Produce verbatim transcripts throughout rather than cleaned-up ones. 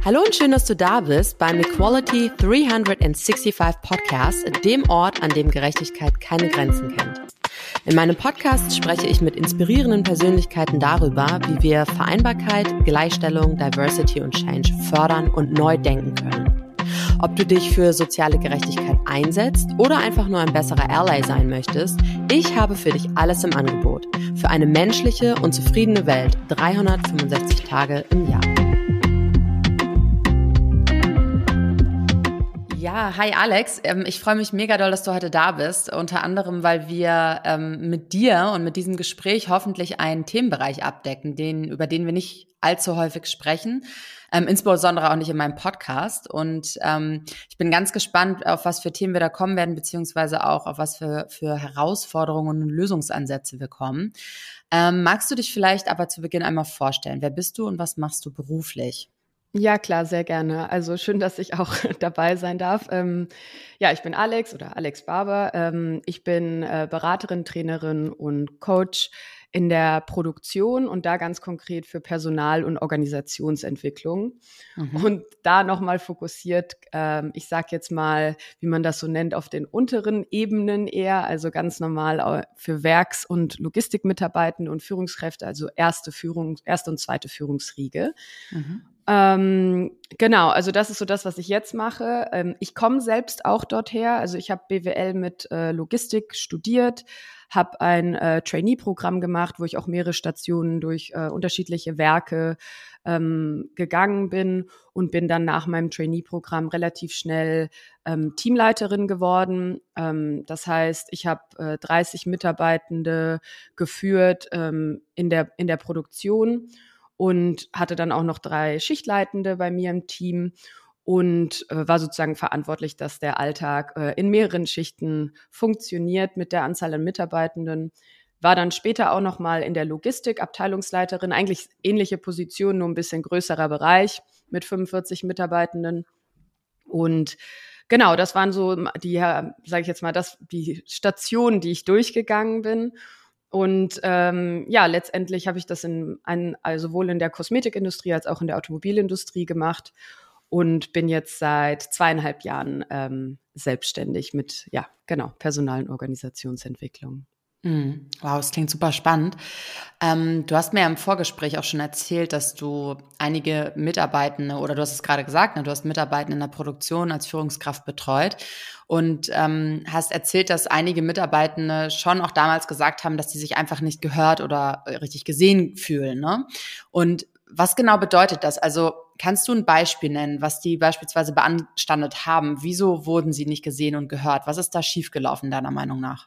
Hallo und schön, dass du da bist beim Equality dreihundertfünfundsechzig Podcast, dem Ort, an dem Gerechtigkeit keine Grenzen kennt. In meinem Podcast spreche ich mit inspirierenden Persönlichkeiten darüber, wie wir Vereinbarkeit, Gleichstellung, Diversity und Change fördern und neu denken können. Ob du dich für soziale Gerechtigkeit einsetzt oder einfach nur ein besserer Ally sein möchtest, ich habe für dich alles im Angebot. Für eine menschliche und zufriedene Welt dreihundertfünfundsechzig Tage im Jahr. Ja, hi Alex. Ich freue mich mega doll, dass du heute da bist. Unter anderem, weil wir ähm, mit dir und mit diesem Gespräch hoffentlich einen Themenbereich abdecken, den, über den wir nicht allzu häufig sprechen, ähm, insbesondere auch nicht in meinem Podcast. Und ähm, ich bin ganz gespannt, auf was für Themen wir da kommen werden, beziehungsweise auch auf was für, für Herausforderungen und Lösungsansätze wir kommen. Ähm, magst du dich vielleicht aber zu Beginn einmal vorstellen? Wer bist du und was machst du beruflich? Ja, klar, sehr gerne. Also schön, dass ich auch dabei sein darf. Ähm, ja, ich bin Alex oder Alex Barber. Ähm, ich bin äh, Beraterin, Trainerin und Coach in der Produktion und da ganz konkret für Personal- und Organisationsentwicklung. Mhm. Und da nochmal fokussiert, ähm, ich sage jetzt mal, wie man das so nennt, auf den unteren Ebenen eher, also ganz normal für Werks- und Logistikmitarbeitende und Führungskräfte, also erste Führung, erste und zweite Führungsriege. Mhm. Ähm, genau, also das ist so das, was ich jetzt mache. Ähm, ich komme selbst auch dorther. Also ich habe B W L mit äh, Logistik studiert, habe ein äh, Trainee-Programm gemacht, wo ich auch mehrere Stationen durch äh, unterschiedliche Werke ähm, gegangen bin und bin dann nach meinem Trainee-Programm relativ schnell ähm, Teamleiterin geworden. Ähm, das heißt, ich habe äh, dreißig Mitarbeitende geführt ähm, in der in der Produktion. Und hatte dann auch noch drei Schichtleitende bei mir im Team und äh, war sozusagen verantwortlich, dass der Alltag äh, in mehreren Schichten funktioniert mit der Anzahl an Mitarbeitenden. War dann später auch noch mal in der Logistik Abteilungsleiterin, eigentlich ähnliche Position, nur ein bisschen größerer Bereich mit fünfundvierzig Mitarbeitenden. Und genau, das waren so die, sage ich jetzt mal, das die Stationen, die ich durchgegangen bin. Und ähm, ja, letztendlich habe ich das in ein, also sowohl in der Kosmetikindustrie als auch in der Automobilindustrie gemacht und bin jetzt seit zweieinhalb Jahren ähm, selbstständig mit, ja, genau, Personal- und Organisationsentwicklung. Mm, wow, das klingt super spannend. Ähm, du hast mir ja im Vorgespräch auch schon erzählt, dass du einige Mitarbeitende, oder du hast es gerade gesagt, ne, du hast Mitarbeitende in der Produktion als Führungskraft betreut und ähm, hast erzählt, dass einige Mitarbeitende schon auch damals gesagt haben, dass sie sich einfach nicht gehört oder richtig gesehen fühlen, ne? Und was genau bedeutet das? Also kannst du ein Beispiel nennen, was die beispielsweise beanstandet haben? Wieso wurden sie nicht gesehen und gehört? Was ist da schiefgelaufen, deiner Meinung nach?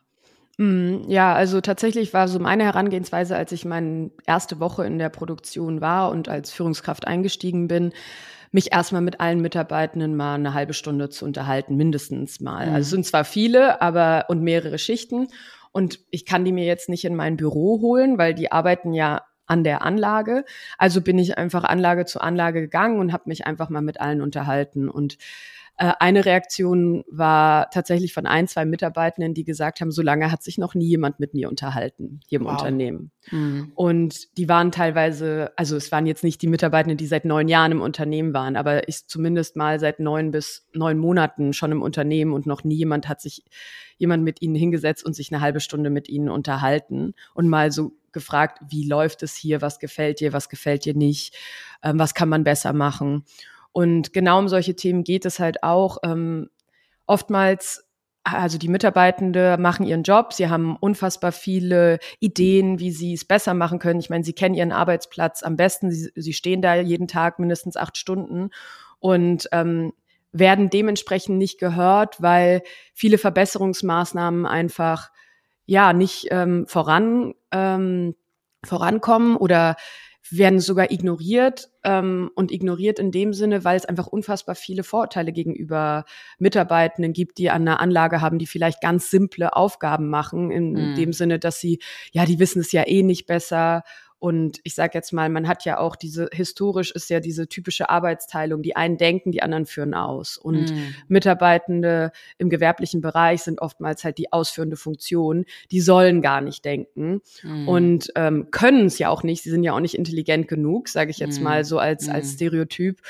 Ja, also tatsächlich war so meine Herangehensweise, als ich meine erste Woche in der Produktion war und als Führungskraft eingestiegen bin, mich erstmal mit allen Mitarbeitenden mal eine halbe Stunde zu unterhalten, mindestens mal. Mhm. Also es sind zwar viele, aber und mehrere Schichten. Und ich kann die mir jetzt nicht in mein Büro holen, weil die arbeiten ja an der Anlage. Also bin ich einfach Anlage zu Anlage gegangen und habe mich einfach mal mit allen unterhalten. Und eine Reaktion war tatsächlich von ein, zwei Mitarbeitenden, die gesagt haben, so lange hat sich noch nie jemand mit mir unterhalten, hier im wow. Unternehmen. Mhm. Und die waren teilweise, also es waren jetzt nicht die Mitarbeitenden, die seit neun Jahren im Unternehmen waren, aber ich zumindest mal seit neun bis neun Monaten schon im Unternehmen und noch nie jemand hat sich jemand mit ihnen hingesetzt und sich eine halbe Stunde mit ihnen unterhalten und mal so gefragt, wie läuft es hier, was gefällt dir, was gefällt dir nicht, ähm, was kann man besser machen. Und genau um solche Themen geht es halt auch. Ähm, oftmals, also die Mitarbeitende machen ihren Job, sie haben unfassbar viele Ideen, wie sie es besser machen können. Ich meine, sie kennen ihren Arbeitsplatz am besten, sie, sie stehen da jeden Tag mindestens acht Stunden und ähm, werden dementsprechend nicht gehört, weil viele Verbesserungsmaßnahmen einfach ja nicht ähm, voran ähm, vorankommen oder werden sogar ignoriert ähm, und ignoriert in dem Sinne, weil es einfach unfassbar viele Vorurteile gegenüber Mitarbeitenden gibt, die an einer Anlage haben, die vielleicht ganz simple Aufgaben machen, in mm. dem Sinne, dass sie, ja, die wissen es ja eh nicht besser. Und ich sage jetzt mal, man hat ja auch diese, historisch ist ja diese typische Arbeitsteilung, die einen denken, die anderen führen aus. Und mm. Mitarbeitende im gewerblichen Bereich sind oftmals halt die ausführende Funktion, die sollen gar nicht denken mm. und ähm, können es ja auch nicht, sie sind ja auch nicht intelligent genug, sage ich jetzt mm. mal so als, mm. als Stereotyp.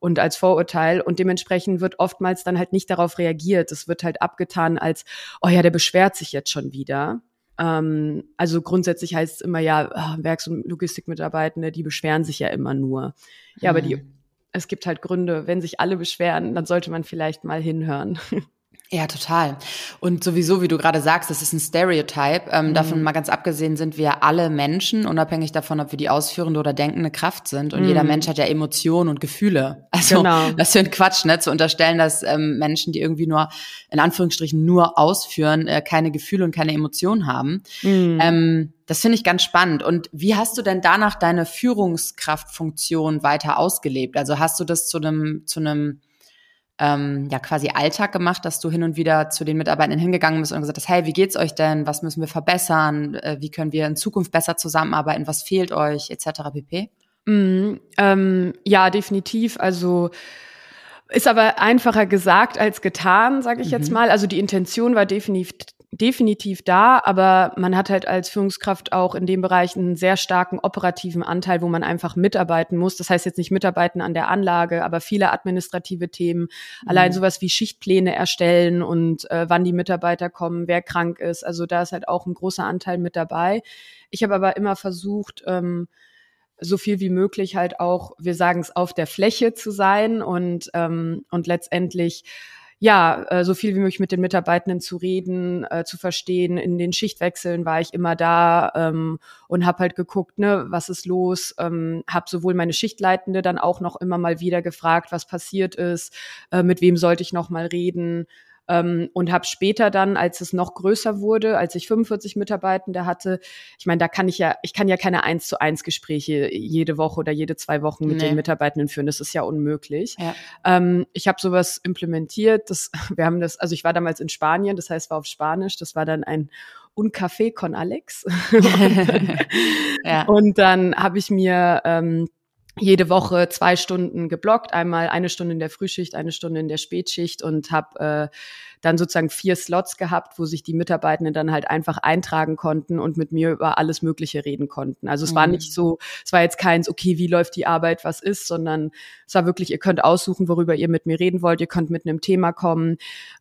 und als Vorurteil. Und dementsprechend wird oftmals dann halt nicht darauf reagiert. Es wird halt abgetan als, oh ja, der beschwert sich jetzt schon wieder. Ähm, also grundsätzlich heißt es immer, ja, oh, Werks- und Logistikmitarbeitende, die beschweren sich ja immer nur. Ja, mhm. aber die, es gibt halt Gründe, wenn sich alle beschweren, dann sollte man vielleicht mal hinhören. Ja, total. Und sowieso, wie du gerade sagst, das ist ein Stereotype. Ähm, mhm. Davon mal ganz abgesehen sind wir alle Menschen, unabhängig davon, ob wir die ausführende oder denkende Kraft sind. Und mhm. jeder Mensch hat ja Emotionen und Gefühle. Also genau. Das ist ja ein Quatsch, ne, zu unterstellen, dass ähm, Menschen, die irgendwie nur, in Anführungsstrichen, nur ausführen, äh, keine Gefühle und keine Emotionen haben. Mhm. Ähm, das finde ich ganz spannend. Und wie hast du denn danach deine Führungskraftfunktion weiter ausgelebt? Also hast du das zu einem, zu einem Ähm, ja quasi Alltag gemacht, dass du hin und wieder zu den Mitarbeitenden hingegangen bist und gesagt hast, hey, wie geht's euch denn? Was müssen wir verbessern? Äh, wie können wir in Zukunft besser zusammenarbeiten? Was fehlt euch? Etc. pp. Mm, ähm, ja, definitiv. Also ist aber einfacher gesagt als getan, sage ich mhm. jetzt mal. Also die Intention war definitiv definitiv da, aber man hat halt als Führungskraft auch in dem Bereich einen sehr starken operativen Anteil, wo man einfach mitarbeiten muss. Das heißt jetzt nicht mitarbeiten an der Anlage, aber viele administrative Themen, mhm. allein sowas wie Schichtpläne erstellen und äh, wann die Mitarbeiter kommen, wer krank ist. Also da ist halt auch ein großer Anteil mit dabei. Ich habe aber immer versucht, ähm, so viel wie möglich halt auch, wir sagen es, auf der Fläche zu sein und ähm, und letztendlich ja, äh, so viel wie möglich mit den Mitarbeitenden zu reden, äh, zu verstehen. In den Schichtwechseln war ich immer da ähm, und habe halt geguckt, ne, was ist los. Ähm, habe sowohl meine Schichtleitende dann auch noch immer mal wieder gefragt, was passiert ist, äh, mit wem sollte ich noch mal reden. Ähm, und habe später dann, als es noch größer wurde, als ich fünfundvierzig Mitarbeitende hatte, ich meine, da kann ich ja, ich kann ja keine eins zu eins Gespräche jede Woche oder jede zwei Wochen mit nee. den Mitarbeitenden führen. Das ist ja unmöglich. Ja. Ähm, ich habe sowas implementiert. Das, wir haben das, also ich war damals in Spanien, das heißt, war auf Spanisch. Das war dann ein Un Café con Alex. und dann, ja. und dann habe ich mir ähm, jede Woche zwei Stunden geblockt, einmal eine Stunde in der Frühschicht, eine Stunde in der Spätschicht und habe äh, dann sozusagen vier Slots gehabt, wo sich die Mitarbeitenden dann halt einfach eintragen konnten und mit mir über alles Mögliche reden konnten. Also es mhm. war nicht so, es war jetzt keins, okay, wie läuft die Arbeit, was ist, sondern es war wirklich, ihr könnt aussuchen, worüber ihr mit mir reden wollt, ihr könnt mit einem Thema kommen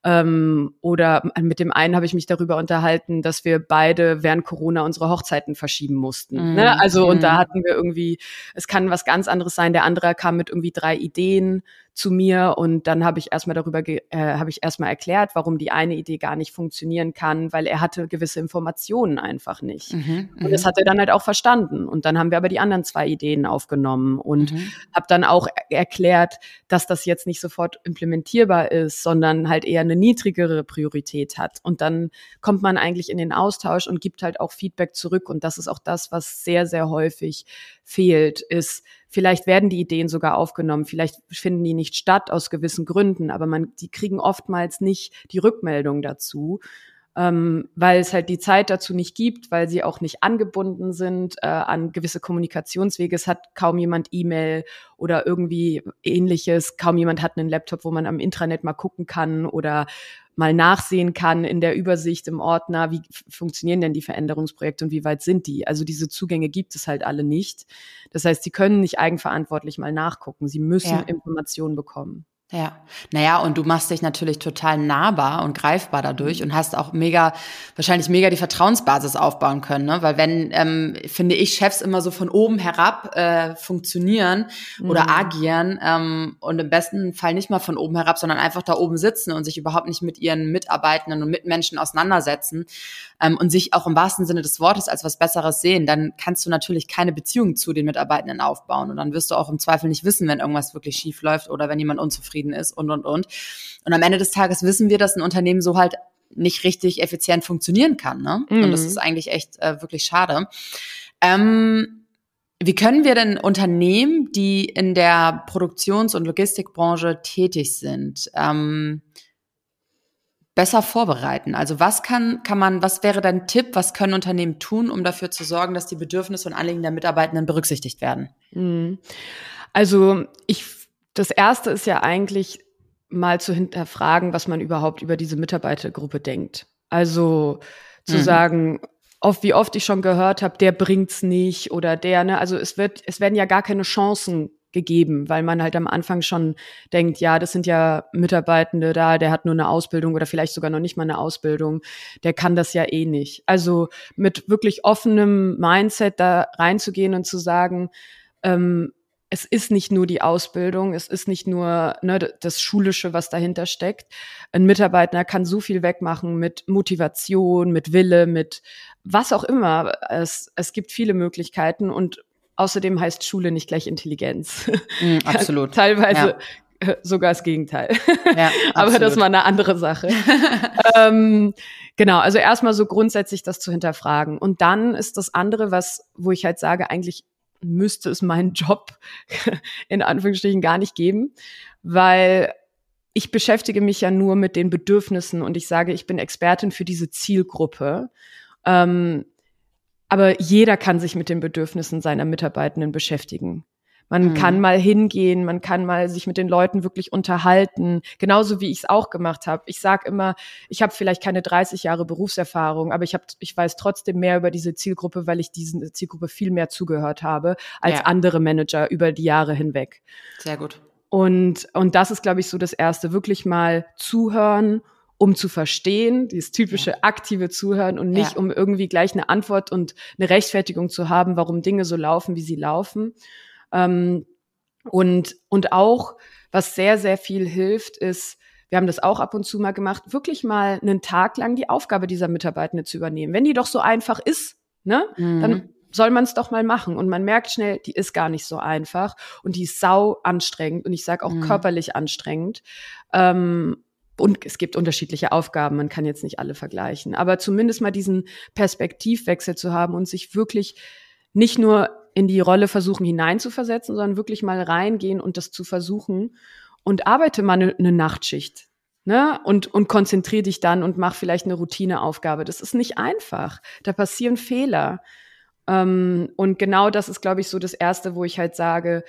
ähm, oder mit dem einen habe ich mich darüber unterhalten, dass wir beide während Corona unsere Hochzeiten verschieben mussten. Mhm. Ne? Also und da hatten wir irgendwie, es kann was ganz anderes sein, der andere kam mit irgendwie drei Ideen zu mir und dann habe ich erstmal darüber ge- äh, habe ich erstmal erklärt, warum die eine Idee gar nicht funktionieren kann, weil er hatte gewisse Informationen einfach nicht. Mhm, und das hat er dann halt auch verstanden und dann haben wir aber die anderen zwei Ideen aufgenommen und mhm. habe dann auch er- erklärt, dass das jetzt nicht sofort implementierbar ist, sondern halt eher eine niedrigere Priorität hat und dann kommt man eigentlich in den Austausch und gibt halt auch Feedback zurück und das ist auch das, was sehr, sehr häufig fehlt, ist, vielleicht werden die Ideen sogar aufgenommen, vielleicht finden die nicht statt aus gewissen Gründen, aber man, die kriegen oftmals nicht die Rückmeldung dazu, ähm, weil es halt die Zeit dazu nicht gibt, weil sie auch nicht angebunden sind äh, an gewisse Kommunikationswege. Es hat kaum jemand E-Mail oder irgendwie Ähnliches, kaum jemand hat einen Laptop, wo man am Intranet mal gucken kann oder mal nachsehen kann in der Übersicht im Ordner, wie f- funktionieren denn die Veränderungsprojekte und wie weit sind die? Also diese Zugänge gibt es halt alle nicht. Das heißt, sie können nicht eigenverantwortlich mal nachgucken. Sie müssen ja. Informationen bekommen. Ja, naja, und du machst dich natürlich total nahbar und greifbar dadurch mhm. und hast auch mega, wahrscheinlich mega die Vertrauensbasis aufbauen können, ne? Weil wenn, ähm, finde ich, Chefs immer so von oben herab äh, funktionieren mhm. oder agieren ähm, und im besten Fall nicht mal von oben herab, sondern einfach da oben sitzen und sich überhaupt nicht mit ihren Mitarbeitenden und Mitmenschen auseinandersetzen ähm, und sich auch im wahrsten Sinne des Wortes als was Besseres sehen, dann kannst du natürlich keine Beziehung zu den Mitarbeitenden aufbauen und dann wirst du auch im Zweifel nicht wissen, wenn irgendwas wirklich schief läuft oder wenn jemand unzufrieden ist und, und, und. Und am Ende des Tages wissen wir, dass ein Unternehmen so halt nicht richtig effizient funktionieren kann, ne? Mhm. Und das ist eigentlich echt äh, wirklich schade. Ähm, wie können wir denn Unternehmen, die in der Produktions- und Logistikbranche tätig sind, ähm, besser vorbereiten? Also was kann, kann man, was wäre dein Tipp, was können Unternehmen tun, um dafür zu sorgen, dass die Bedürfnisse und Anliegen der Mitarbeitenden berücksichtigt werden? Mhm. Also ich Das Erste ist ja eigentlich mal zu hinterfragen, was man überhaupt über diese Mitarbeitergruppe denkt. Also zu mhm. sagen, oft, wie oft ich schon gehört habe, der bringt's nicht oder der, ne, also es wird, es werden ja gar keine Chancen gegeben, weil man halt am Anfang schon denkt, ja, das sind ja Mitarbeitende da, der hat nur eine Ausbildung oder vielleicht sogar noch nicht mal eine Ausbildung, der kann das ja eh nicht. Also mit wirklich offenem Mindset da reinzugehen und zu sagen, ähm, es ist nicht nur die Ausbildung, es ist nicht nur ne, das Schulische, was dahinter steckt. Ein Mitarbeiter kann so viel wegmachen mit Motivation, mit Wille, mit was auch immer. Es, es gibt viele Möglichkeiten und außerdem heißt Schule nicht gleich Intelligenz. Mm, absolut. Teilweise ja. sogar das Gegenteil. Ja, aber das ist mal eine andere Sache. ähm, genau, also erstmal so grundsätzlich das zu hinterfragen. Und dann ist das andere, was, wo ich halt sage, eigentlich müsste es meinen Job in Anführungsstrichen gar nicht geben, weil ich beschäftige mich ja nur mit den Bedürfnissen und ich sage, ich bin Expertin für diese Zielgruppe. Ähm, aber jeder kann sich mit den Bedürfnissen seiner Mitarbeitenden beschäftigen. Man mhm. kann mal hingehen, man kann mal sich mit den Leuten wirklich unterhalten, genauso wie ich es auch gemacht habe. Ich sage immer, ich habe vielleicht keine dreißig Jahre Berufserfahrung, aber ich hab, ich weiß trotzdem mehr über diese Zielgruppe, weil ich diese Zielgruppe viel mehr zugehört habe als ja. andere Manager über die Jahre hinweg. Sehr gut. Und, und das ist, glaube ich, so das Erste, wirklich mal zuhören, um zu verstehen, dieses typische ja. aktive Zuhören und nicht, ja. um irgendwie gleich eine Antwort und eine Rechtfertigung zu haben, warum Dinge so laufen, wie sie laufen. Ähm, und, und auch, was sehr, sehr viel hilft, ist, wir haben das auch ab und zu mal gemacht, wirklich mal einen Tag lang die Aufgabe dieser Mitarbeitenden zu übernehmen. Wenn die doch so einfach ist, ne, mhm. dann soll man es doch mal machen. Und man merkt schnell, die ist gar nicht so einfach und die ist sau anstrengend und ich sage auch mhm. körperlich anstrengend. Ähm, und es gibt unterschiedliche Aufgaben, man kann jetzt nicht alle vergleichen. Aber zumindest mal diesen Perspektivwechsel zu haben und sich wirklich nicht nur in die Rolle versuchen hineinzuversetzen, sondern wirklich mal reingehen und das zu versuchen und arbeite mal eine, eine Nachtschicht, ne? Und, und konzentriere dich dann und mach vielleicht eine Routineaufgabe. Das ist nicht einfach. Da passieren Fehler. Ähm, und genau das ist, glaube ich, so das Erste, wo ich halt sage,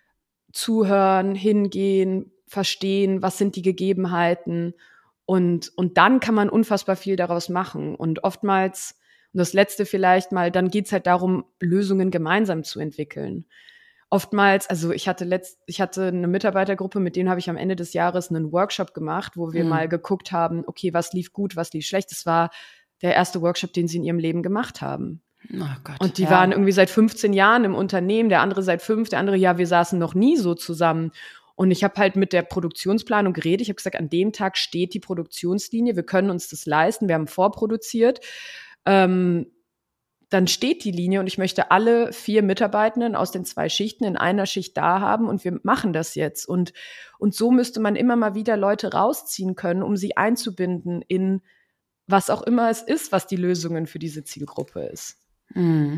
zuhören, hingehen, verstehen, was sind die Gegebenheiten und, und dann kann man unfassbar viel daraus machen. Und oftmals und das Letzte vielleicht mal, dann geht's halt darum, Lösungen gemeinsam zu entwickeln. Oftmals, also ich hatte letzt, ich hatte eine Mitarbeitergruppe, mit denen habe ich am Ende des Jahres einen Workshop gemacht, wo wir mhm. mal geguckt haben, okay, was lief gut, was lief schlecht. Das war der erste Workshop, den sie in ihrem Leben gemacht haben. Oh Gott, und die ja. waren irgendwie seit fünfzehn Jahren im Unternehmen, der andere seit fünf, der andere, ja, wir saßen noch nie so zusammen. Und ich habe halt mit der Produktionsplanung geredet. Ich habe gesagt, an dem Tag steht die Produktionslinie, wir können uns das leisten, wir haben vorproduziert. Ähm, dann steht die Linie und ich möchte alle vier Mitarbeitenden aus den zwei Schichten in einer Schicht da haben und wir machen das jetzt. Und, und so müsste man immer mal wieder Leute rausziehen können, um sie einzubinden in was auch immer es ist, was die Lösungen für diese Zielgruppe ist. Mhm.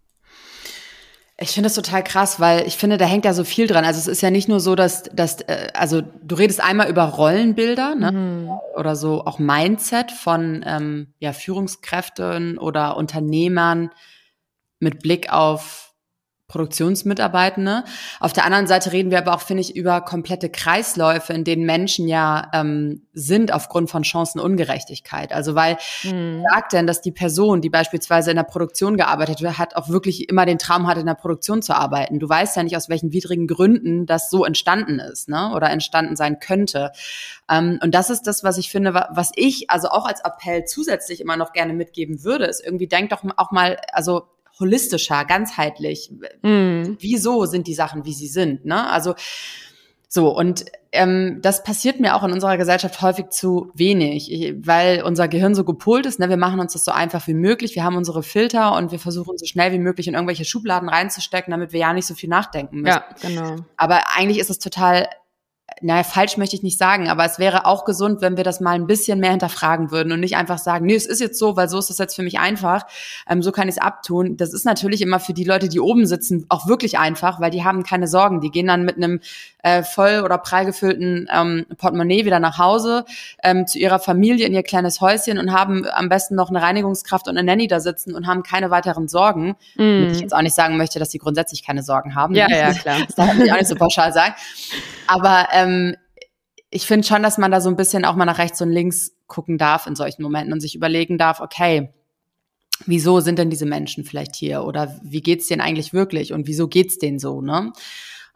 Ich finde das total krass, weil ich finde, da hängt ja so viel dran. Also es ist ja nicht nur so, dass, dass äh, also du redest einmal über Rollenbilder, ne? Mhm. Oder so auch Mindset von ähm, ja, Führungskräften oder Unternehmern mit Blick auf Produktionsmitarbeitende. Auf der anderen Seite reden wir aber auch, finde ich, über komplette Kreisläufe, in denen Menschen ja ähm, sind aufgrund von Chancenungerechtigkeit. Also weil, hm. wer sagt denn, dass die Person, die beispielsweise in der Produktion gearbeitet hat, auch wirklich immer den Traum hat, in der Produktion zu arbeiten? Du weißt ja nicht, aus welchen widrigen Gründen das so entstanden ist, ne? Oder entstanden sein könnte. Ähm, und das ist das, was ich finde, was ich also auch als Appell zusätzlich immer noch gerne mitgeben würde, ist irgendwie, denk doch auch mal, also holistischer, ganzheitlich. Mm. Wieso sind die Sachen, wie sie sind, ne? Also so, und ähm, das passiert mir auch in unserer Gesellschaft häufig zu wenig, ich, weil unser Gehirn so gepolt ist, ne? Wir machen uns das so einfach wie möglich, wir haben unsere Filter und wir versuchen so schnell wie möglich in irgendwelche Schubladen reinzustecken, damit wir ja nicht so viel nachdenken müssen. Ja, genau. Aber eigentlich ist es total, naja, falsch möchte ich nicht sagen, aber es wäre auch gesund, wenn wir das mal ein bisschen mehr hinterfragen würden und nicht einfach sagen, nee, es ist jetzt so, weil so ist es jetzt für mich einfach, ähm, so kann ich es abtun. Das ist natürlich immer für die Leute, die oben sitzen, auch wirklich einfach, weil die haben keine Sorgen. Die gehen dann mit einem äh, voll oder prall gefüllten ähm, Portemonnaie wieder nach Hause ähm, zu ihrer Familie in ihr kleines Häuschen und haben am besten noch eine Reinigungskraft und eine Nanny da sitzen und haben keine weiteren Sorgen. Mm. Damit ich jetzt auch nicht sagen möchte, dass sie grundsätzlich keine Sorgen haben. Ja, ja, klar. Das darf ich auch nicht so pauschal sagen. Aber ähm, ich finde schon, dass man da so ein bisschen auch mal nach rechts und links gucken darf in solchen Momenten und sich überlegen darf, okay, wieso sind denn diese Menschen vielleicht hier oder wie geht's denen eigentlich wirklich und wieso geht's denen so, ne?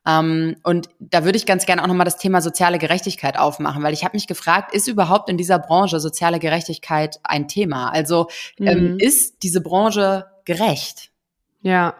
Ähm, und da würde ich ganz gerne auch nochmal das Thema soziale Gerechtigkeit aufmachen, weil ich habe mich gefragt, ist überhaupt in dieser Branche soziale Gerechtigkeit ein Thema? Also ähm, Mhm. ist diese Branche gerecht? Ja.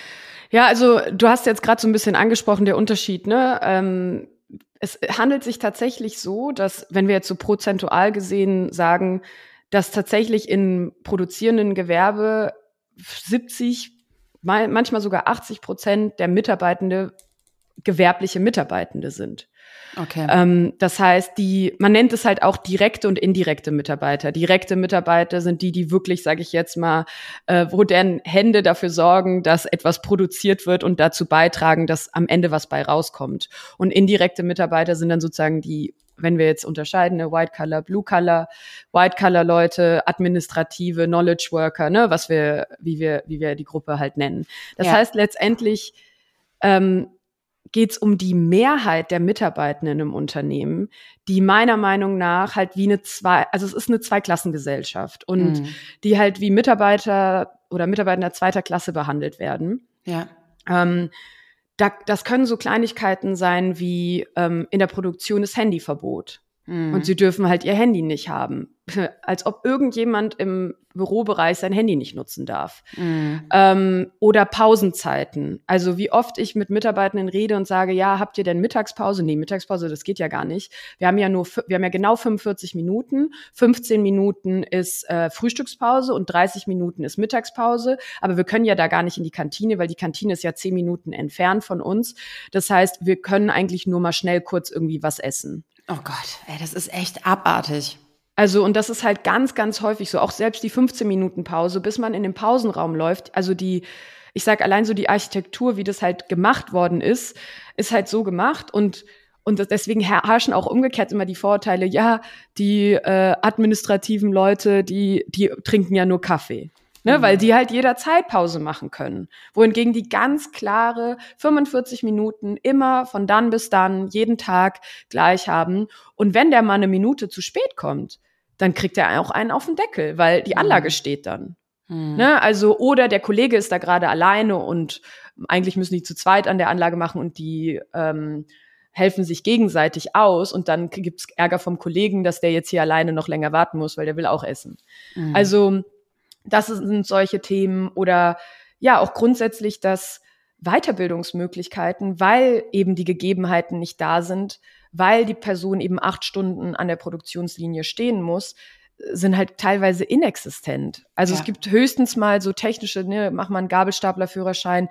Ja, also du hast jetzt gerade so ein bisschen angesprochen, der Unterschied, ne? Ähm, es handelt sich tatsächlich so, dass, wenn wir jetzt so prozentual gesehen sagen, dass tatsächlich im produzierenden Gewerbe siebzig, manchmal sogar achtzig Prozent der Mitarbeitende gewerbliche Mitarbeitende sind. Okay. Ähm, das heißt, die, man nennt es halt auch direkte und indirekte Mitarbeiter. Direkte Mitarbeiter sind die, die wirklich, sage ich jetzt mal, äh, wo deren Hände dafür sorgen, dass etwas produziert wird und dazu beitragen, dass am Ende was bei rauskommt. Und indirekte Mitarbeiter sind dann sozusagen die, wenn wir jetzt unterscheiden, ne, White Collar, Blue Collar, White Collar Leute, administrative, Knowledge Worker, ne, was wir, wie wir, wie wir die Gruppe halt nennen. Das Ja. heißt letztendlich, ähm, geht es um die Mehrheit der Mitarbeitenden im Unternehmen, die meiner Meinung nach halt wie eine zwei, also es ist eine Zweiklassengesellschaft und Mhm. die halt wie Mitarbeiter oder Mitarbeiter zweiter Klasse behandelt werden. Ja. Ähm, da, das können so Kleinigkeiten sein wie ähm, in der Produktion das Handyverbot. Mhm. Und sie dürfen halt ihr Handy nicht haben. Als ob irgendjemand im Bürobereich sein Handy nicht nutzen darf. Mhm. Ähm, oder Pausenzeiten. Also wie oft ich mit Mitarbeitenden rede und sage, ja, habt ihr denn Mittagspause? Nee, Mittagspause, das geht ja gar nicht. Wir haben ja nur, wir haben ja genau fünfundvierzig Minuten. fünfzehn Minuten ist äh, Frühstückspause und dreißig Minuten ist Mittagspause. Aber wir können ja da gar nicht in die Kantine, weil die Kantine ist ja zehn Minuten entfernt von uns. Das heißt, wir können eigentlich nur mal schnell kurz irgendwie was essen. Oh Gott, ey, das ist echt abartig. Also, und das ist halt ganz, ganz häufig so. Auch selbst die fünfzehn Minuten Pause, bis man in den Pausenraum läuft. Also die, ich sag allein so die Architektur, wie das halt gemacht worden ist, ist halt so gemacht. Und, und deswegen herrschen auch umgekehrt immer die Vorurteile, ja, die äh, administrativen Leute, die, die trinken ja nur Kaffee. Ne, mhm. Weil die halt jederzeit Pause machen können. Wohingegen die ganz klare fünfundvierzig Minuten immer von dann bis dann, jeden Tag gleich haben. Und wenn der mal eine Minute zu spät kommt, dann kriegt er auch einen auf den Deckel, weil die Anlage mhm. steht dann. Mhm. Ne, also, oder der Kollege ist da gerade alleine und eigentlich müssen die zu zweit an der Anlage machen und die ähm, helfen sich gegenseitig aus und dann gibt's Ärger vom Kollegen, dass der jetzt hier alleine noch länger warten muss, weil der will auch essen. Mhm. Also, das sind solche Themen oder ja auch grundsätzlich, dass Weiterbildungsmöglichkeiten, weil eben die Gegebenheiten nicht da sind, weil die Person eben acht Stunden an der Produktionslinie stehen muss, sind halt teilweise inexistent. Also ja. Es gibt höchstens mal so technische, ne, mach mal einen Gabelstaplerführerschein,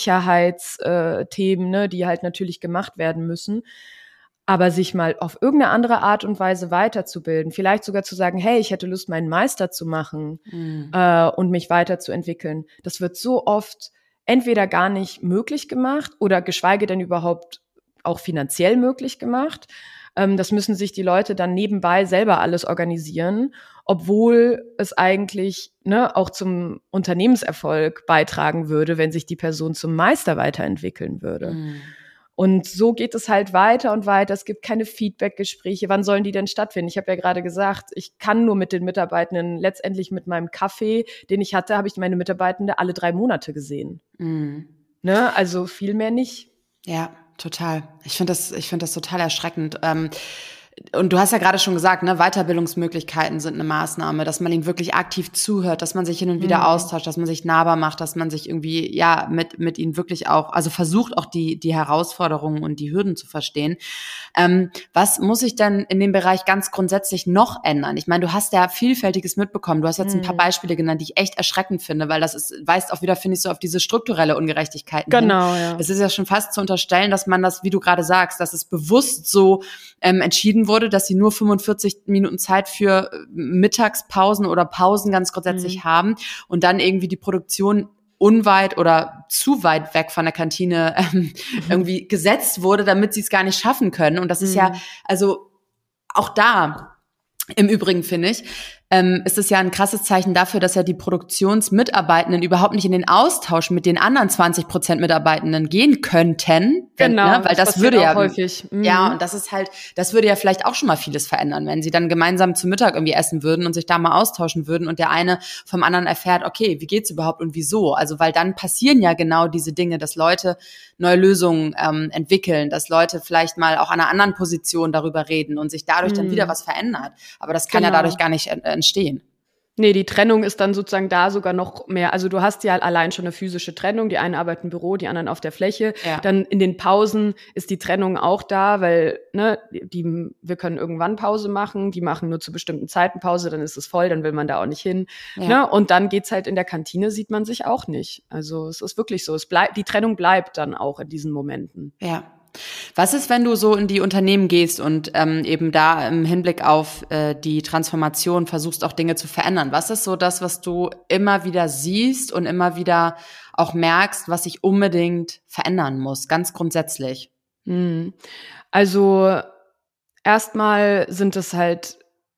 Sicherheitsthemen, ne, die halt natürlich gemacht werden müssen. Aber sich mal auf irgendeine andere Art und Weise weiterzubilden, vielleicht sogar zu sagen, hey, ich hätte Lust, meinen Meister zu machen mhm. äh, und mich weiterzuentwickeln. Das wird so oft entweder gar nicht möglich gemacht oder geschweige denn überhaupt auch finanziell möglich gemacht. Ähm, das müssen sich die Leute dann nebenbei selber alles organisieren, obwohl es eigentlich ne, auch zum Unternehmenserfolg beitragen würde, wenn sich die Person zum Meister weiterentwickeln würde. Mhm. Und so geht es halt weiter und weiter. Es gibt keine Feedback-Gespräche. Wann sollen die denn stattfinden? Ich habe ja gerade gesagt, ich kann nur mit den Mitarbeitenden, letztendlich mit meinem Kaffee, den ich hatte, habe ich meine Mitarbeitende alle drei Monate gesehen. Mhm. Ne? Also viel mehr nicht. Ja, total. Ich finde das, ich finde das total erschreckend. Ähm, Und du hast ja gerade schon gesagt, ne, Weiterbildungsmöglichkeiten sind eine Maßnahme, dass man ihm wirklich aktiv zuhört, dass man sich hin und wieder mhm. austauscht, dass man sich nahbar macht, dass man sich irgendwie, ja, mit, mit ihnen wirklich auch, also versucht auch die, die Herausforderungen und die Hürden zu verstehen. Ähm, was muss sich denn in dem Bereich ganz grundsätzlich noch ändern? Ich meine, du hast ja Vielfältiges mitbekommen. Du hast jetzt mhm. ein paar Beispiele genannt, die ich echt erschreckend finde, weil das ist, weist auch wieder, finde ich, so auf diese strukturelle Ungerechtigkeiten genau, hin. Ja. Es ist ja schon fast zu unterstellen, dass man das, wie du gerade sagst, dass es bewusst so ähm, entschieden wurde, dass sie nur fünfundvierzig Minuten Zeit für Mittagspausen oder Pausen ganz grundsätzlich mhm. haben und dann irgendwie die Produktion unweit oder zu weit weg von der Kantine ähm, mhm. irgendwie gesetzt wurde, damit sie es gar nicht schaffen können. Und das ist mhm. ja, also auch da im Übrigen finde ich, ähm, ist es ja ein krasses Zeichen dafür, dass ja die Produktionsmitarbeitenden überhaupt nicht in den Austausch mit den anderen zwanzig Prozent Mitarbeitenden gehen könnten. Wenn, Genau, ne? Weil das, das würde ja häufig. Mhm. Ja, und das ist halt, das würde ja vielleicht auch schon mal vieles verändern, wenn sie dann gemeinsam zu Mittag irgendwie essen würden und sich da mal austauschen würden und der eine vom anderen erfährt, okay, wie geht's überhaupt und wieso? Also weil dann passieren ja genau diese Dinge, dass Leute neue Lösungen ähm, entwickeln, dass Leute vielleicht mal auch an einer anderen Position darüber reden und sich dadurch mhm. dann wieder was verändert. Aber das kann genau. ja dadurch gar nicht entstehen. Nee, die Trennung ist dann sozusagen da sogar noch mehr. Also du hast ja allein schon eine physische Trennung. Die einen arbeiten im Büro, die anderen auf der Fläche. Ja. Dann in den Pausen ist die Trennung auch da, weil ne, die, wir können irgendwann Pause machen. Die machen nur zu bestimmten Zeiten Pause, dann ist es voll, dann will man da auch nicht hin. Ja. Ne? Und dann geht's halt in der Kantine, sieht man sich auch nicht. Also es ist wirklich so. Es bleibt, die Trennung bleibt dann auch in diesen Momenten. Ja. Was ist, wenn du so in die Unternehmen gehst und ähm, eben da im Hinblick auf äh, die Transformation versuchst, auch Dinge zu verändern? Was ist so das, was du immer wieder siehst und immer wieder auch merkst, was sich unbedingt verändern muss, ganz grundsätzlich? Hm. Also erstmal sind es halt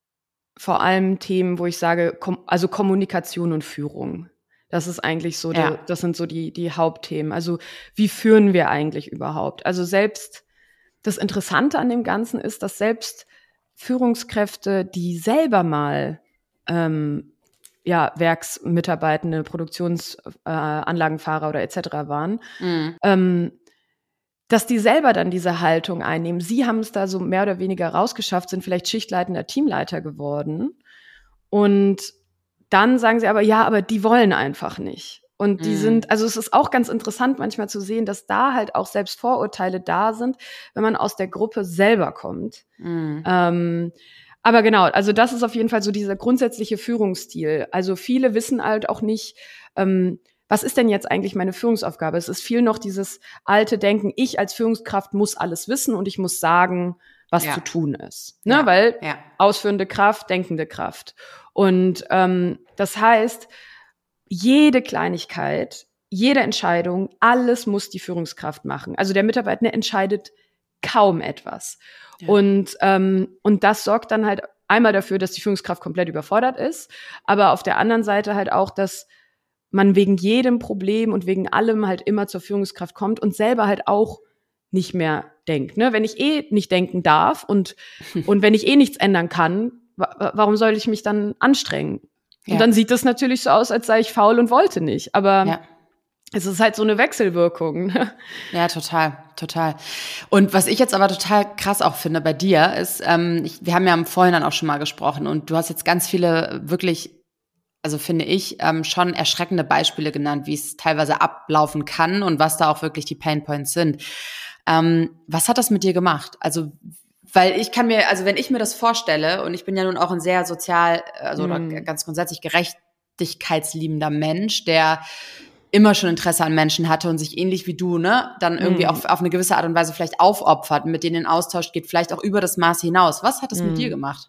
vor allem Themen, wo ich sage, kom- also Kommunikation und Führung. Das ist eigentlich so, ja. die, das sind so die, die Hauptthemen. Also wie führen wir eigentlich überhaupt? Also selbst das Interessante an dem Ganzen ist, dass selbst Führungskräfte, die selber mal ähm, ja Werksmitarbeitende, Produktionsanlagenfahrer äh, oder et cetera waren, mhm. ähm, dass die selber dann diese Haltung einnehmen. Sie haben es da so mehr oder weniger rausgeschafft, sind vielleicht schichtleitender Teamleiter geworden und dann sagen sie aber, ja, aber die wollen einfach nicht. Und die mm. sind, also es ist auch ganz interessant manchmal zu sehen, dass da halt auch selbst Vorurteile da sind, wenn man aus der Gruppe selber kommt. Mm. Ähm, aber genau, also das ist auf jeden Fall so dieser grundsätzliche Führungsstil. Also viele wissen halt auch nicht, ähm, was ist denn jetzt eigentlich meine Führungsaufgabe? Es ist viel noch dieses alte Denken, ich als Führungskraft muss alles wissen und ich muss sagen, was ja. zu tun ist. Ne? Ja. Weil ja. ausführende Kraft, denkende Kraft. Und ähm, das heißt, jede Kleinigkeit, jede Entscheidung, alles muss die Führungskraft machen. Also der Mitarbeiter entscheidet kaum etwas. Ja. Und ähm, und das sorgt dann halt einmal dafür, dass die Führungskraft komplett überfordert ist, aber auf der anderen Seite halt auch, dass man wegen jedem Problem und wegen allem halt immer zur Führungskraft kommt und selber halt auch nicht mehr denkt. Ne? Wenn ich eh nicht denken darf und und wenn ich eh nichts ändern kann, warum soll ich mich dann anstrengen? Ja. Und dann sieht das natürlich so aus, als sei ich faul und wollte nicht. Aber ja. es ist halt so eine Wechselwirkung. Ja, total, total. Und was ich jetzt aber total krass auch finde bei dir ist, ähm, ich, wir haben ja im Vorhinein auch schon mal gesprochen und du hast jetzt ganz viele wirklich, also finde ich, ähm, schon erschreckende Beispiele genannt, wie es teilweise ablaufen kann und was da auch wirklich die Painpoints sind. Ähm, was hat das mit dir gemacht? Also Weil ich kann mir, also wenn ich mir das vorstelle, und ich bin ja nun auch ein sehr sozial, also mm. ganz grundsätzlich gerechtigkeitsliebender Mensch, der immer schon Interesse an Menschen hatte und sich ähnlich wie du, ne, dann irgendwie mm. auf, auf eine gewisse Art und Weise vielleicht aufopfert, mit denen in Austausch geht, vielleicht auch über das Maß hinaus. Was hat das mm. mit dir gemacht?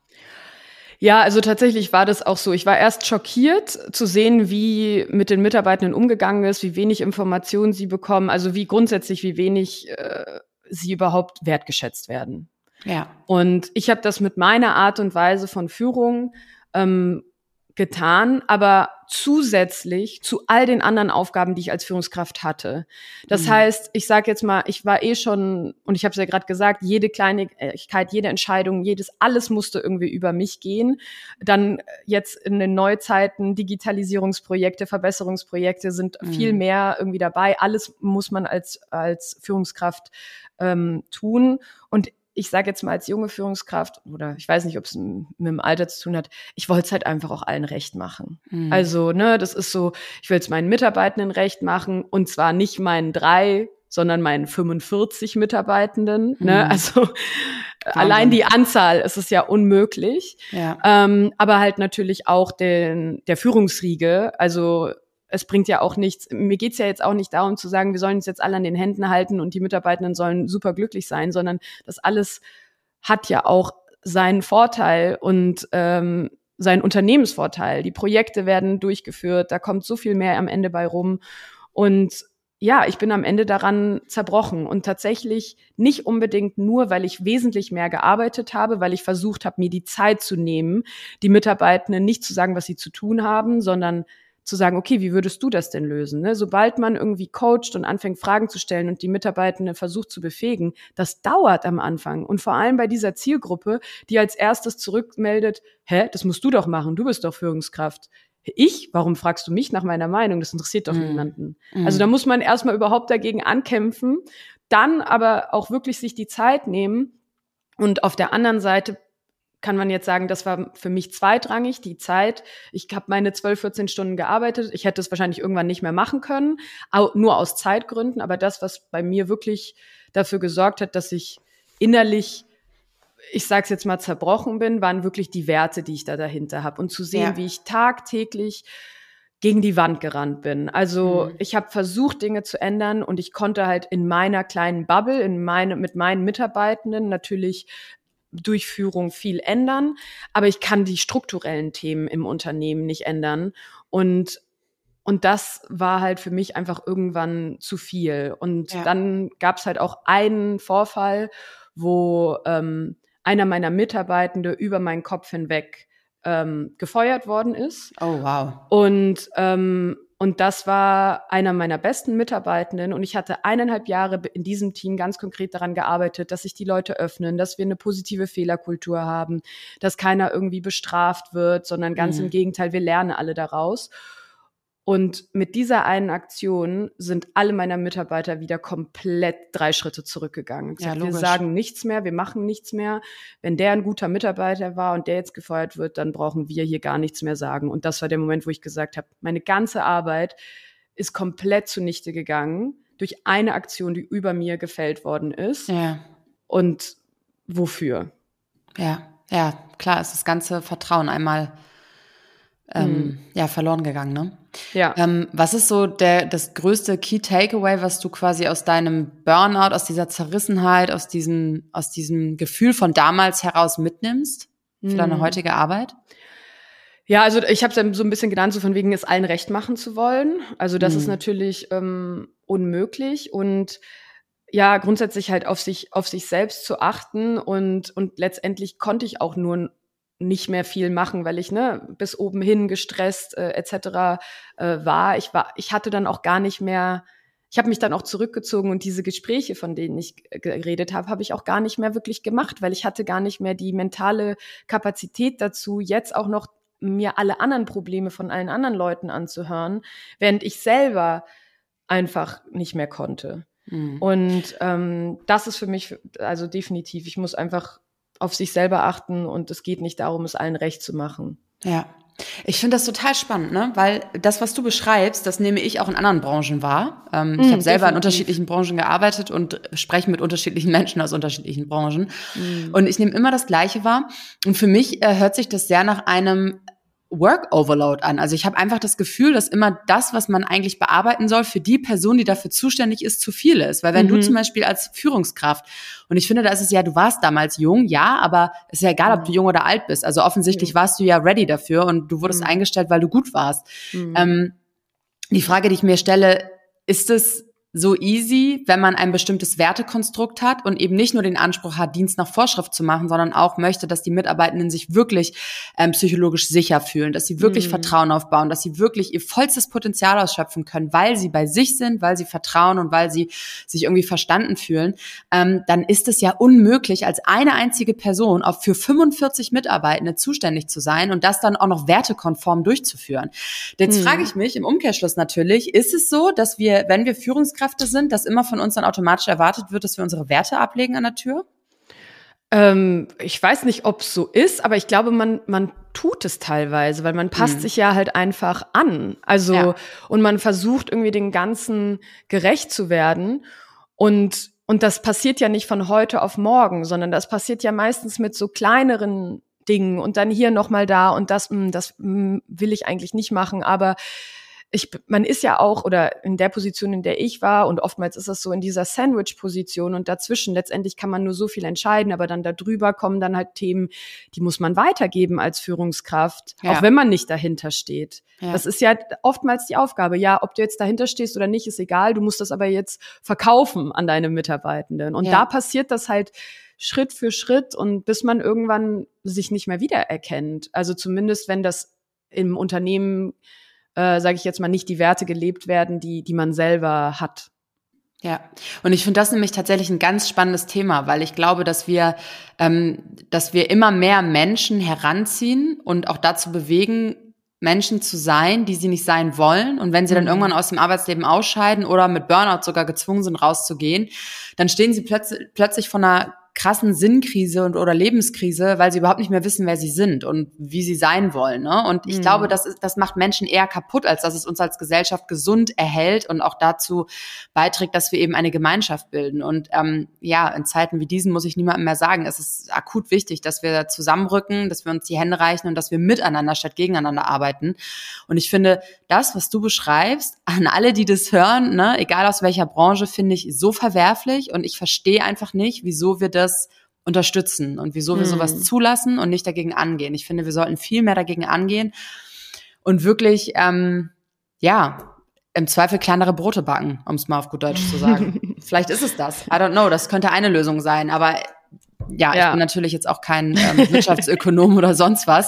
Ja, also tatsächlich war das auch so. Ich war erst schockiert zu sehen, wie mit den Mitarbeitenden umgegangen ist, wie wenig Informationen sie bekommen, also wie grundsätzlich, wie wenig äh, sie überhaupt wertgeschätzt werden. Ja. Und ich habe das mit meiner Art und Weise von Führung ähm, getan, aber zusätzlich zu all den anderen Aufgaben, die ich als Führungskraft hatte. Das mhm. heißt, ich sage jetzt mal, ich war eh schon, und ich habe es ja gerade gesagt, jede Kleinigkeit, jede Entscheidung, jedes, alles musste irgendwie über mich gehen. Dann jetzt in den Neuzeiten, Digitalisierungsprojekte, Verbesserungsprojekte sind mhm. viel mehr irgendwie dabei. Alles muss man als als Führungskraft ähm, tun. Und ich sage jetzt mal als junge Führungskraft, oder ich weiß nicht, ob es mit dem Alter zu tun hat, ich wollte es halt einfach auch allen recht machen. Mhm. Also, ne, das ist so, ich will es meinen Mitarbeitenden recht machen und zwar nicht meinen drei, sondern meinen fünfundvierzig Mitarbeitenden. Mhm. Ne? Also Wahnsinn. Allein die Anzahl ist es ja unmöglich. Ja. Ähm, aber halt natürlich auch den, der Führungsriege, also es bringt ja auch nichts, mir geht's ja jetzt auch nicht darum zu sagen, wir sollen uns jetzt alle an den Händen halten und die Mitarbeitenden sollen super glücklich sein, sondern das alles hat ja auch seinen Vorteil und ähm, seinen Unternehmensvorteil. Die Projekte werden durchgeführt, da kommt so viel mehr am Ende bei rum. Und ja, ich bin am Ende daran zerbrochen und tatsächlich nicht unbedingt nur, weil ich wesentlich mehr gearbeitet habe, weil ich versucht habe, mir die Zeit zu nehmen, die Mitarbeitenden nicht zu sagen, was sie zu tun haben, sondern zu sagen, okay, wie würdest du das denn lösen? Ne? Sobald man irgendwie coacht und anfängt, Fragen zu stellen und die Mitarbeitenden versucht zu befähigen, das dauert am Anfang. Und vor allem bei dieser Zielgruppe, die als erstes zurückmeldet, hä, das musst du doch machen, du bist doch Führungskraft. Ich? Warum fragst du mich nach meiner Meinung? Das interessiert doch mm. niemanden. Mm. Also da muss man erstmal überhaupt dagegen ankämpfen, dann aber auch wirklich sich die Zeit nehmen. Und auf der anderen Seite kann man jetzt sagen, das war für mich zweitrangig, die Zeit. Ich habe meine zwölf, vierzehn Stunden gearbeitet. Ich hätte es wahrscheinlich irgendwann nicht mehr machen können, nur aus Zeitgründen. Aber das, was bei mir wirklich dafür gesorgt hat, dass ich innerlich, ich sage es jetzt mal, zerbrochen bin, waren wirklich die Werte, die ich da dahinter habe. Und zu sehen, ja. wie ich tagtäglich gegen die Wand gerannt bin. Also mhm. ich habe versucht, Dinge zu ändern und ich konnte halt in meiner kleinen Bubble, in meine, mit meinen Mitarbeitenden natürlich Durchführung viel ändern, aber ich kann die strukturellen Themen im Unternehmen nicht ändern. Und Und das war halt für mich einfach irgendwann zu viel. Und ja. dann gab es halt auch einen Vorfall, wo ähm, einer meiner Mitarbeitende über meinen Kopf hinweg ähm, gefeuert worden ist. Oh, wow. Und ähm, und das war einer meiner besten Mitarbeitenden. Und ich hatte eineinhalb Jahre in diesem Team ganz konkret daran gearbeitet, dass sich die Leute öffnen, dass wir eine positive Fehlerkultur haben, dass keiner irgendwie bestraft wird, sondern ganz mhm. im Gegenteil, wir lernen alle daraus. Und mit dieser einen Aktion sind alle meiner Mitarbeiter wieder komplett drei Schritte zurückgegangen. Ja, wir sagen nichts mehr, wir machen nichts mehr. Wenn der ein guter Mitarbeiter war und der jetzt gefeuert wird, dann brauchen wir hier gar nichts mehr sagen. Und das war der Moment, wo ich gesagt habe, meine ganze Arbeit ist komplett zunichte gegangen durch eine Aktion, die über mir gefällt worden ist. Ja. Und wofür? Ja, ja, klar, ist das ganze Vertrauen einmal ähm, hm. ja, verloren gegangen, ne? Ja. Ähm, was ist so der das größte Key Takeaway, was du quasi aus deinem Burnout, aus dieser Zerrissenheit, aus diesem aus diesem Gefühl von damals heraus mitnimmst für hm. deine heutige Arbeit? Ja, also ich habe es so ein bisschen genannt, so von wegen es allen recht machen zu wollen. Also das hm. ist natürlich ähm, unmöglich und ja, grundsätzlich halt auf sich auf sich selbst zu achten und und letztendlich konnte ich auch nur nicht mehr viel machen, weil ich ne bis oben hin gestresst äh, et cetera äh, war. Ich war, ich hatte dann auch gar nicht mehr. Ich habe mich dann auch zurückgezogen und diese Gespräche, von denen ich geredet habe, habe ich auch gar nicht mehr wirklich gemacht, weil ich hatte gar nicht mehr die mentale Kapazität dazu, jetzt auch noch mir alle anderen Probleme von allen anderen Leuten anzuhören, während ich selber einfach nicht mehr konnte. Mhm. Und ähm, das ist für mich also definitiv. Ich muss einfach auf sich selber achten und es geht nicht darum, es allen recht zu machen. Ja, ich finde das total spannend, ne? Weil das, was du beschreibst, das nehme ich auch in anderen Branchen wahr. Ähm, mm, ich habe selber in unterschiedlichen Branchen gearbeitet und spreche mit unterschiedlichen Menschen aus unterschiedlichen Branchen. Mm. Und ich nehme immer das Gleiche wahr. Und für mich äh, hört sich das sehr nach einem Work Overload an. Also ich habe einfach das Gefühl, dass immer das, was man eigentlich bearbeiten soll, für die Person, die dafür zuständig ist, zu viel ist. Weil wenn mhm. du zum Beispiel als Führungskraft, und ich finde, da ist es ja, du warst damals jung, ja, aber es ist ja egal, ob du jung oder alt bist. Also offensichtlich mhm. warst du ja ready dafür und du wurdest mhm. eingestellt, weil du gut warst. Mhm. Ähm, die Frage, die ich mir stelle, ist es so easy, wenn man ein bestimmtes Wertekonstrukt hat und eben nicht nur den Anspruch hat, Dienst nach Vorschrift zu machen, sondern auch möchte, dass die Mitarbeitenden sich wirklich ähm, psychologisch sicher fühlen, dass sie wirklich mhm. Vertrauen aufbauen, dass sie wirklich ihr vollstes Potenzial ausschöpfen können, weil sie bei sich sind, weil sie vertrauen und weil sie sich irgendwie verstanden fühlen, ähm, dann ist es ja unmöglich, als eine einzige Person auf für fünfundvierzig Mitarbeitende zuständig zu sein und das dann auch noch wertekonform durchzuführen. Jetzt mhm. frage ich mich im Umkehrschluss natürlich, ist es so, dass wir, wenn wir Führungskräfte sind, dass immer von uns dann automatisch erwartet wird, dass wir unsere Werte ablegen an der Tür? Ähm, ich weiß nicht, ob es so ist, aber ich glaube, man man tut es teilweise, weil man passt mhm. sich ja halt einfach an. Also ja. und man versucht irgendwie den Ganzen gerecht zu werden und und das passiert ja nicht von heute auf morgen, sondern das passiert ja meistens mit so kleineren Dingen und dann hier noch mal da und das, mh, das mh, will ich eigentlich nicht machen, aber ich, man ist ja auch, oder in der Position, in der ich war, und oftmals ist das so in dieser Sandwich-Position und dazwischen, letztendlich kann man nur so viel entscheiden, aber dann darüber kommen dann halt Themen, die muss man weitergeben als Führungskraft, ja. auch wenn man nicht dahinter steht. Ja. Das ist ja oftmals die Aufgabe. Ja, ob du jetzt dahinter stehst oder nicht, ist egal, du musst das aber jetzt verkaufen an deine Mitarbeitenden. Und ja. da passiert das halt Schritt für Schritt und bis man irgendwann sich nicht mehr wiedererkennt. Also zumindest, wenn das im Unternehmen Äh, sage ich jetzt mal, nicht die Werte gelebt werden, die die man selber hat. Ja, und ich finde das nämlich tatsächlich ein ganz spannendes Thema, weil ich glaube, dass wir, ähm, dass wir immer mehr Menschen heranziehen und auch dazu bewegen, Menschen zu sein, die sie nicht sein wollen. Und wenn sie dann mhm. irgendwann aus dem Arbeitsleben ausscheiden oder mit Burnout sogar gezwungen sind, rauszugehen, dann stehen sie plötzlich plötzlich vor einer krassen Sinnkrise und oder Lebenskrise, weil sie überhaupt nicht mehr wissen, wer sie sind und wie sie sein wollen. Ne? Und ich mhm. glaube, das ist, das macht Menschen eher kaputt, als dass es uns als Gesellschaft gesund erhält und auch dazu beiträgt, dass wir eben eine Gemeinschaft bilden. Und ähm, ja, in Zeiten wie diesen muss ich niemandem mehr sagen, es ist akut wichtig, dass wir zusammenrücken, dass wir uns die Hände reichen und dass wir miteinander statt gegeneinander arbeiten. Und ich finde, das, was du beschreibst, an alle, die das hören, ne, egal aus welcher Branche, finde ich so verwerflich und ich verstehe einfach nicht, wieso wir das unterstützen und wieso wir sowas zulassen und nicht dagegen angehen. Ich finde, wir sollten viel mehr dagegen angehen und wirklich, ähm, ja, im Zweifel kleinere Brote backen, um es mal auf gut Deutsch zu sagen. Vielleicht ist es das. I don't know, das könnte eine Lösung sein, aber ja, ja. ich bin natürlich jetzt auch kein ähm, Wirtschaftsökonom oder sonst was.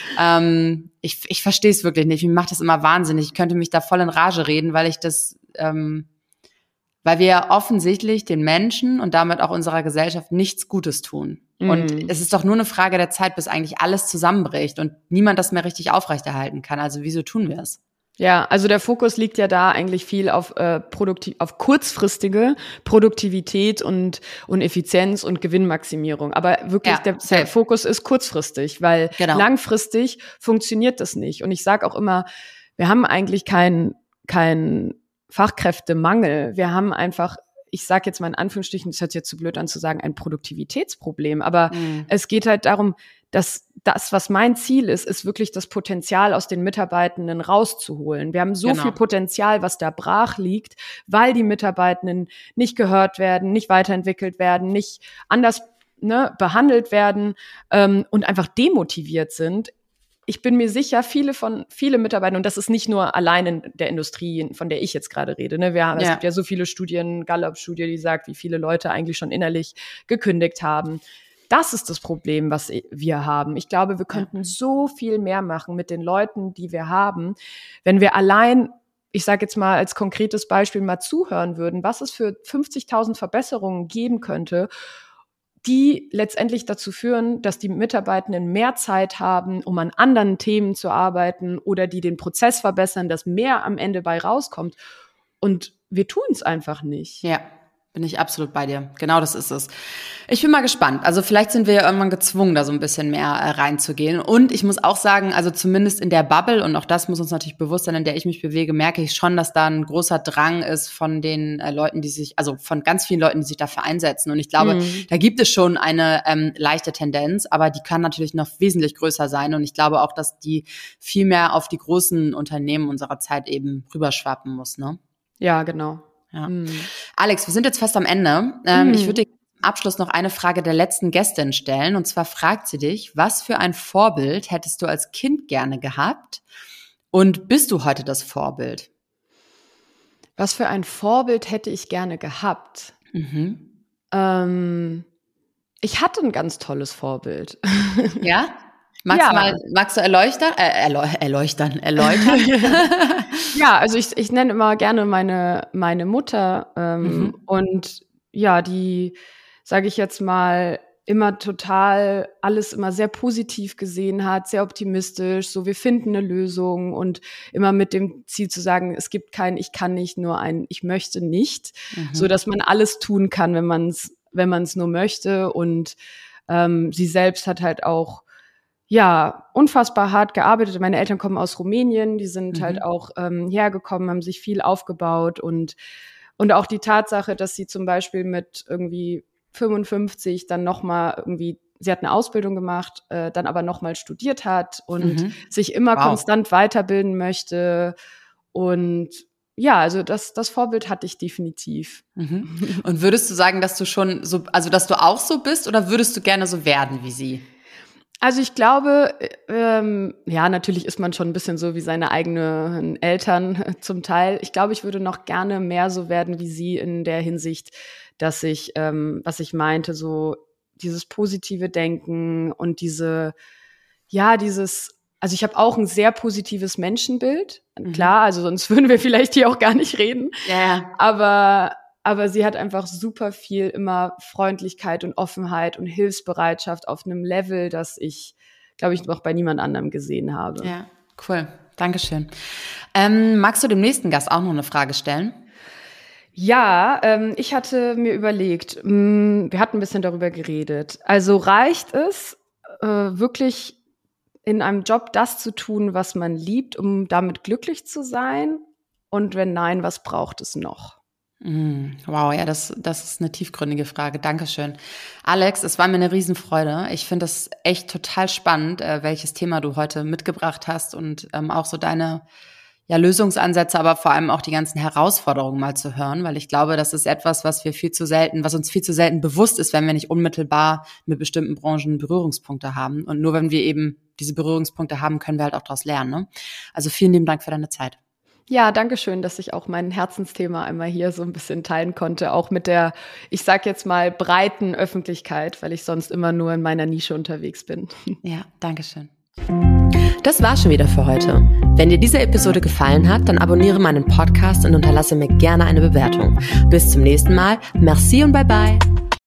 Ähm, ich ich verstehe es wirklich nicht. Mir macht das immer wahnsinnig. Ich könnte mich da voll in Rage reden, weil ich das ähm, weil wir offensichtlich den Menschen und damit auch unserer Gesellschaft nichts Gutes tun. Mm. Und es ist doch nur eine Frage der Zeit, bis eigentlich alles zusammenbricht und niemand das mehr richtig aufrechterhalten kann. Also wieso tun wir es? Ja, also der Fokus liegt ja da eigentlich viel auf äh, produktiv, auf kurzfristige Produktivität und und Effizienz und Gewinnmaximierung. Aber wirklich ja, der, der Fokus ist kurzfristig, weil genau. langfristig funktioniert das nicht. Und ich sage auch immer, wir haben eigentlich keinen keinen Fachkräftemangel. Wir haben einfach, ich sage jetzt mal in Anführungsstrichen, das hört sich jetzt zu blöd an zu sagen, ein Produktivitätsproblem. Aber mhm. es geht halt darum, dass das, was mein Ziel ist, ist wirklich das Potenzial aus den Mitarbeitenden rauszuholen. Wir haben so genau. viel Potenzial, was da brach liegt, weil die Mitarbeitenden nicht gehört werden, nicht weiterentwickelt werden, nicht anders ne, behandelt werden ähm, und einfach demotiviert sind. Ich bin mir sicher, viele von viele Mitarbeiter, und das ist nicht nur allein in der Industrie, von der ich jetzt gerade rede. Ne? Wir haben, ja. Es gibt ja so viele Studien, Gallup-Studie, die sagt, wie viele Leute eigentlich schon innerlich gekündigt haben. Das ist das Problem, was wir haben. Ich glaube, wir könnten ja. so viel mehr machen mit den Leuten, die wir haben, wenn wir allein, ich sage jetzt mal als konkretes Beispiel, mal zuhören würden, was es für fünfzigtausend Verbesserungen geben könnte, die letztendlich dazu führen, dass die Mitarbeitenden mehr Zeit haben, um an anderen Themen zu arbeiten oder die den Prozess verbessern, dass mehr am Ende bei rauskommt. Und wir tun es einfach nicht. Ja. Bin ich absolut bei dir. Genau das ist es. Ich bin mal gespannt. Also vielleicht sind wir ja irgendwann gezwungen, da so ein bisschen mehr äh, reinzugehen. Und ich muss auch sagen, also zumindest in der Bubble, und auch das muss uns natürlich bewusst sein, in der ich mich bewege, merke ich schon, dass da ein großer Drang ist von den äh, Leuten, die sich, also von ganz vielen Leuten, die sich dafür einsetzen. Und ich glaube, mhm. da gibt es schon eine ähm, leichte Tendenz, aber die kann natürlich noch wesentlich größer sein. Und ich glaube auch, dass die viel mehr auf die großen Unternehmen unserer Zeit eben rüberschwappen muss, ne? Ja, genau. Ja. Mhm. Alex, wir sind jetzt fast am Ende. Ähm, mhm. Ich würde dir zum Abschluss noch eine Frage der letzten Gästin stellen. Und zwar fragt sie dich, was für ein Vorbild hättest du als Kind gerne gehabt? Und bist du heute das Vorbild? Was für ein Vorbild hätte ich gerne gehabt? Mhm. Ähm, ich hatte ein ganz tolles Vorbild. Ja? Magst, ja. du mal, magst du erleuchtern? Äh, erleu- erleuchtern, erläutern? Ja, also ich, ich nenne immer gerne meine, meine Mutter. Ähm, mhm. Und ja, die, sage ich jetzt mal, immer total alles immer sehr positiv gesehen hat, sehr optimistisch, so wir finden eine Lösung und immer mit dem Ziel zu sagen, es gibt kein Ich kann nicht, nur ein Ich möchte nicht, mhm. so dass man alles tun kann, wenn man es wenn man es nur möchte. Und ähm, sie selbst hat halt auch ja, unfassbar hart gearbeitet. Meine Eltern kommen aus Rumänien, die sind mhm. halt auch ähm, hergekommen, haben sich viel aufgebaut und und auch die Tatsache, dass sie zum Beispiel mit irgendwie fünfundfünfzig dann nochmal irgendwie, sie hat eine Ausbildung gemacht, äh, dann aber nochmal studiert hat und mhm. sich immer wow. konstant weiterbilden möchte Und ja, also das, das Vorbild hatte ich definitiv. Mhm. Und würdest du sagen, dass du schon so, also dass du auch so bist oder würdest du gerne so werden wie sie? Also ich glaube, ähm, ja, natürlich ist man schon ein bisschen so wie seine eigenen Eltern äh, zum Teil. Ich glaube, ich würde noch gerne mehr so werden wie sie in der Hinsicht, dass ich, ähm, was ich meinte, so dieses positive Denken und diese, ja, dieses, also ich habe auch ein sehr positives Menschenbild. Mhm. Klar, also sonst würden wir vielleicht hier auch gar nicht reden. Ja, ja. Aber Aber sie hat einfach super viel immer Freundlichkeit und Offenheit und Hilfsbereitschaft auf einem Level, das ich, glaube ich, noch bei niemand anderem gesehen habe. Ja, cool. Dankeschön. Ähm, magst du dem nächsten Gast auch noch eine Frage stellen? Ja, ähm, ich hatte mir überlegt, mh, wir hatten ein bisschen darüber geredet. Also reicht es äh, wirklich in einem Job das zu tun, was man liebt, um damit glücklich zu sein? Und wenn nein, was braucht es noch? Wow, ja, das, das ist eine tiefgründige Frage. Dankeschön. Alex, es war mir eine Riesenfreude. Ich finde das echt total spannend, äh, welches Thema du heute mitgebracht hast und ähm, auch so deine ja, Lösungsansätze, aber vor allem auch die ganzen Herausforderungen mal zu hören, weil ich glaube, das ist etwas, was wir viel zu selten, was uns viel zu selten bewusst ist, wenn wir nicht unmittelbar mit bestimmten Branchen Berührungspunkte haben. Und nur wenn wir eben diese Berührungspunkte haben, können wir halt auch daraus lernen. Ne? Also vielen lieben Dank für deine Zeit. Ja, danke schön, dass ich auch mein Herzensthema einmal hier so ein bisschen teilen konnte, auch mit der, ich sag jetzt mal, breiten Öffentlichkeit, weil ich sonst immer nur in meiner Nische unterwegs bin. Ja, danke schön. Das war's schon wieder für heute. Wenn dir diese Episode gefallen hat, dann abonniere meinen Podcast und unterlasse mir gerne eine Bewertung. Bis zum nächsten Mal. Merci und bye bye.